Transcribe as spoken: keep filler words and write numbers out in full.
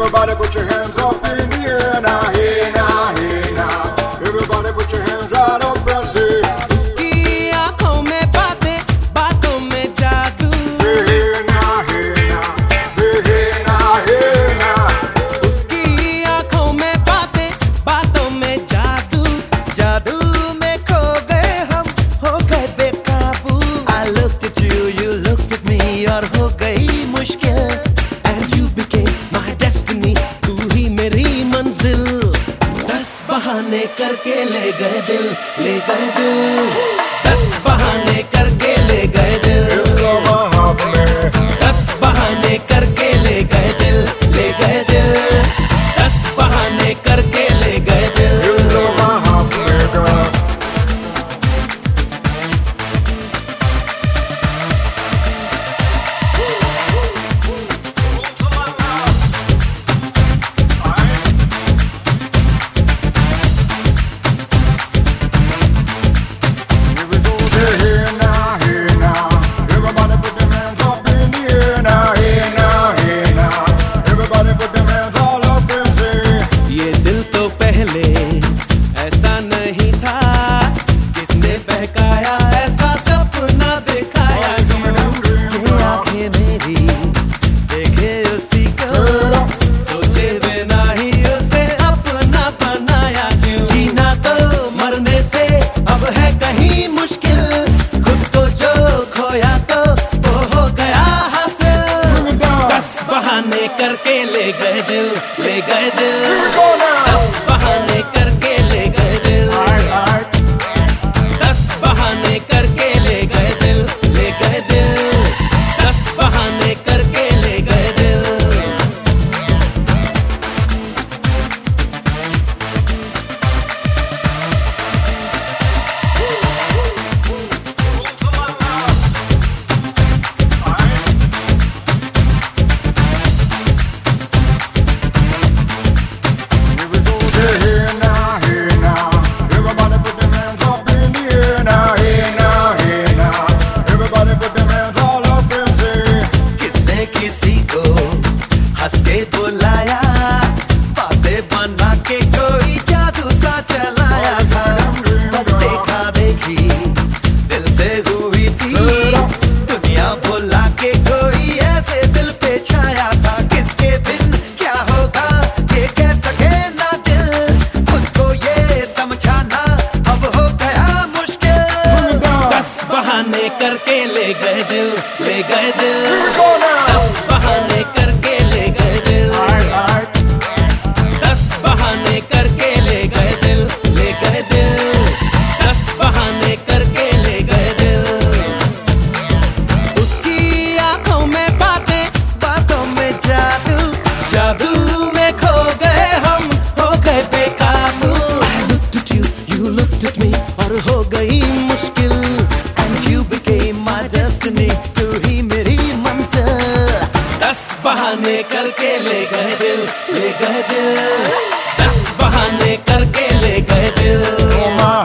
Everybody put your hands up in the air now, hey now, hey now. Everybody put your hands right up and say, उसकी आँखों में बातें, बातों में जादू. say hey now, hey now. Say hey now, hey now. उसकी आँखों में बातें, बातों में जादू. जादू में खो गए हम, हो गए बेकाबू. I looked at you, you looked at me, और हो गई मुश्किल. And you became my destiny, तू ही मेरी मंजिल. दस बहाने करके ले गए दिल, ले गए दिल. दस बहाने करके ले गए दिल. It's love I have for me. दस बहाने करके ले गए दिल, ले गए दिल. दस बहाने करके ले गए दिल. It's love I have for me, girl. Say hey now, hey now. Everybody put them hands up in the air now, hey now, hey now. Everybody put them hands all up and say, ये दिल तो पहले ऐसा नहीं था, किसने बहकाया ऐसा सपना दिखाया. ये आंखें मेरी देखे उसी को, सोचे बिना ही उसे अपना बनाया. क्यों जीना तो मरने से अब है कहीं मुश्किल. खुद को जो खोया तो वो हो गया हासिल. दस बहाने करके ले गए दिल, ले गए दिल. go now. दस बहाने करके ले गए दिल. Alright, alright. दस बहाने करके ले गए दिल, ले गए दिल. दस बहाने करके ले गए दिल. Say hey now, hey now. Everybody put them hands up in the air now, hey now, hey now. Everybody put them hands all up and say, किसने किसी को हंस के बुलाया, बातें बना के कोई जादू सा चलाया था. बस देखा देखी दिल से हुई थी, दुनिया भुला के कोई ऐसे दिल पे छाया था. किसके बिन क्या होगा ये कह सके ना दिल. खुद को ये समझाना अब हो गया मुश्किल. दस बहाने करके ले गए दिल, ले गए दिल. go now. दस बहाने करके ले गए दिल. Alright, alright. दस बहाने करके ले गए दिल, ले गए दिल. दस बहाने करके ले गए दिल. उसकी आंखों में बातें, बातों में जादू. जादू में खो गए हम, हो गए बेकाबू. I looked at you, you looked at me, और हो गई मुश्किल. And you became my destiny, तू ही मेरी मंजिल. दस बहाने करके ले गए दिल, ले गए दिल. दस बहाने करके ले गए दिल. Oh my